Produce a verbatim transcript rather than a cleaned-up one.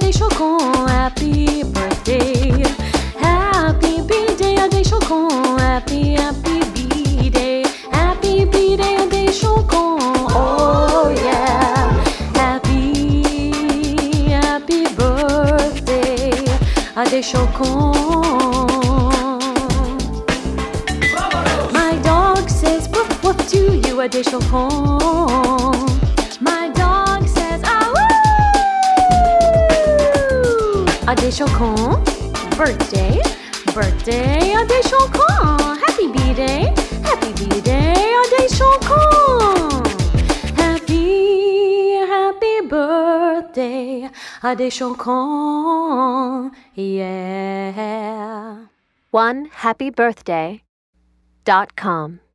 Ade Chocon, happy birthday. Happy B-Day, Ade Chocon, happy, happy B-Day. Happy B-Day, Ade Chocon, oh yeah. Happy, happy birthday, Ade Chocon. My dog says woof woof to you, Ade Chocon. My dog says ah woo. Ade Chocon, birthday, birthday, Ade Chocon. Happy B-Day, happy B-Day, Ade Chocon. Happy, happy birthday, Ade Chocon, yeah. one happy birthday dot com